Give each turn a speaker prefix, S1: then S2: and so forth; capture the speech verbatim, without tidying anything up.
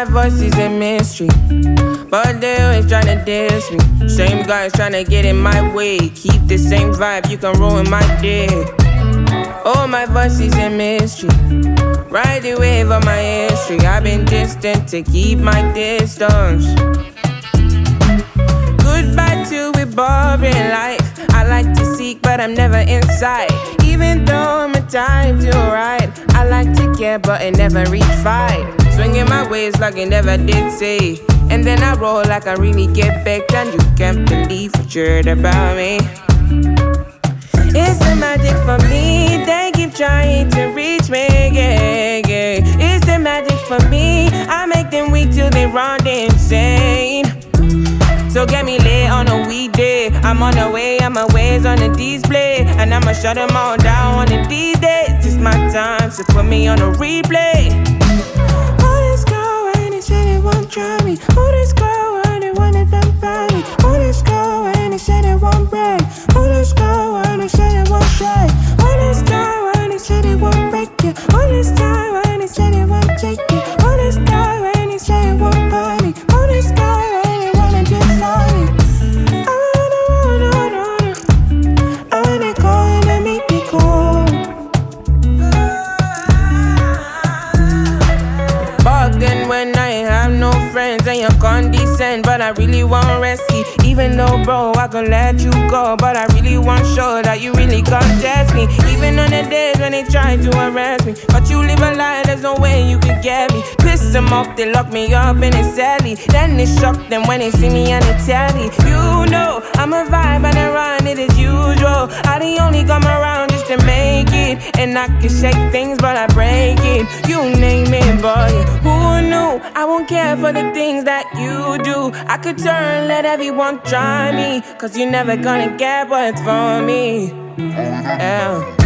S1: my voice is a mystery, but they always tryna diss me. Same guys tryna get in my way. Keep the same vibe, you can ruin my day. Oh, my voice is a mystery. Ride the wave of my history. I've been distant to keep my distance. Goodbye to a boring life. I like to seek, but I'm never inside. Even though my time to ride, I like to care, but it never reach fight. Swinging my ways like I never did say. And then I roll like I really get back. And you can't believe what you heard about me. It's the magic for me. They keep trying to reach me, yeah, yeah. It's the magic for me. I make them weak till they run insane. So get me lit on a weekday. I'm on the way, and my ways on the display. And I'ma shut them all down one of these days. It's my time, so put me on a replay. Oh, this girl, when they say they won't try me. Oh, this girl, when they wanna dump by me. Oh, this girl, when they say they won't break. Oh, this girl, when they say they won't try. Oh, this girl, when they say they won't break you. Oh, this girl, when they say they won't take you. Oh, this girl, when they say they won't buy me. Oh, this girl, when they wanna be sorry. I wanna, wanna, wanna. I wanna go and I make me cold. Back then when I have no friends and you're condescend, but I really want rescue. Even though, bro, I could let you go, but I really want show that you really contest me. Even on the days when they try to arrest me, but you live a lie, there's no way you could get me. Piss them off, they lock me up in a celly. Then they shock them when they see me on the telly. You know, I'm a vibe and I run it as usual. I the only come around just to make it. And I can shake things, but I break it. You name it, boy, who knew? I won't care for the things that you do. I could turn, let everyone try me, cause you're never gonna get what's for me. Yeah.